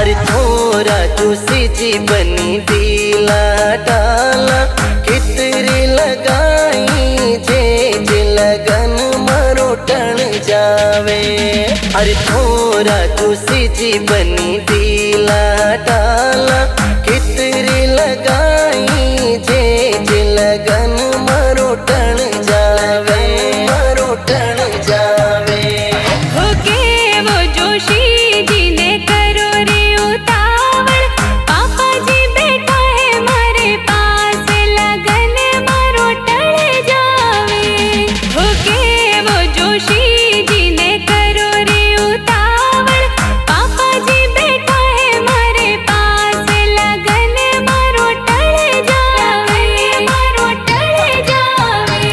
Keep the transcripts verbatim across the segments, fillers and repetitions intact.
अरे थोड़ा जूसी जी बनी दिला डाला कितरी लगाई जे जे लगन मारो टन जावे। अरे थोड़ा जूसी जी बनी दिला डाला कितरी लगाई जे जे लगन मारो टन जावे मारो टन जावे। होके वो जोशी जी ने करो रे उतावल पापा जी बैठा है मारे पास लगन मारो टल जावे। होके वो जोशी जी ने करो रे उतावल पापा जी बैठा है मारे पास लगन मारो टल जावे मारो टल जावे।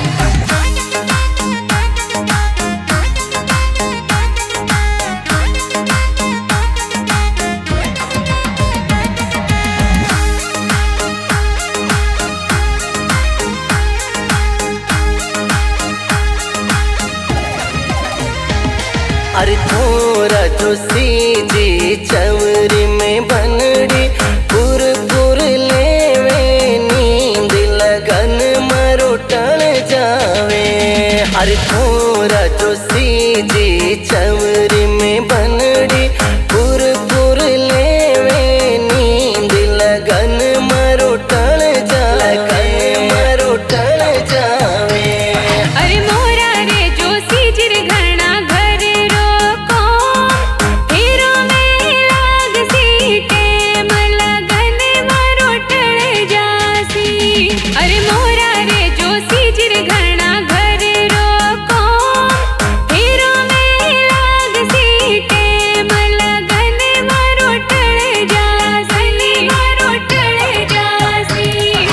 अरे थोड़ा जोशी जी चवरी में बनड़ी पुर पुर लेवे नींद लगन मारो टल जावे। अरे थोड़ा जोशी जी चवरी में बनड़ी पुर पुर लेवे नींद लगन मारो टल जावे मारो टल जावे। अरे मोरा रे जोशी जिर घना घर रोको हीरो में लाग सी टेम लगन मारो टल जासी। अरे मोरा रे जोशी जिर घना घर रोको हीरो में लाग सी टेम लगन मारो टल जासी मारो टल जासी।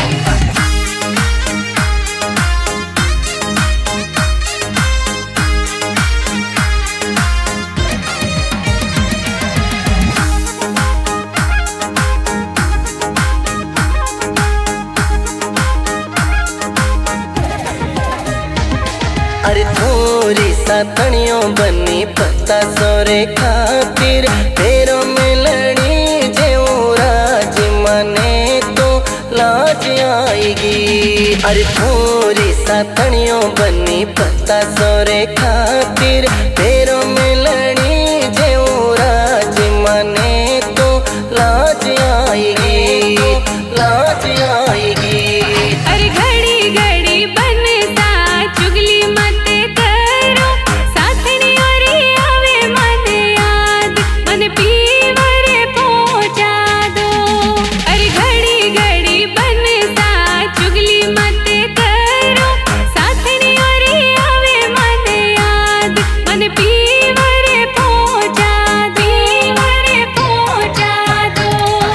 अरे थोड़ी सातणियों बनी पत्ता सोरे खातिर फेरों में लड़ी जेऊ राज मने तो लाज आएगी। अरे थोड़ी सातणियों बनी पत्ता सोरे खातिर फेरों में लड़ी जेऊ राज मने तो लाज आएगी लाज आएगी। अरे घड़ी घड़ी बनता चुगली मत करो साथनी और आवे मन याद मन पीवर पहुंचा दो। अरे घड़ी घड़ी बनता चुगली मत करो साथनी और आवे मन याद मन पीवर पहुंचा दो पीवर पहुंचा दो।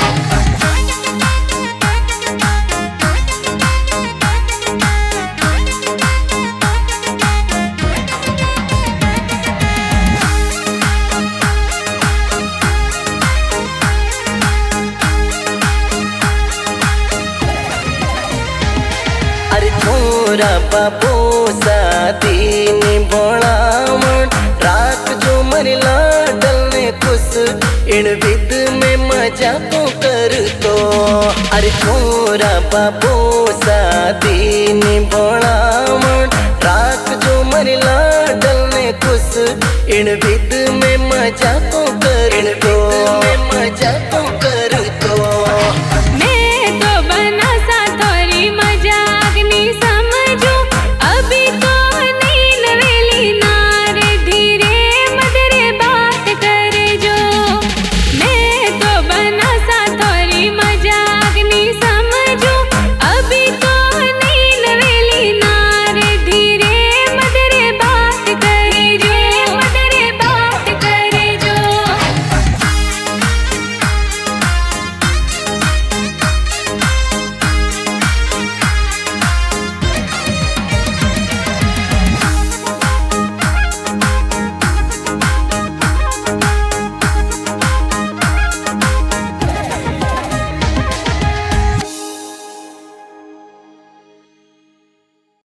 अरे थोड़ा बाबू साथी निभोणावण रात जो मरला डलने खुश इन विद में मजा को कर तो। अरे थोड़ा बाबू साथी निभोणावण रात जो मरला डलने खुश इन विद में मजा को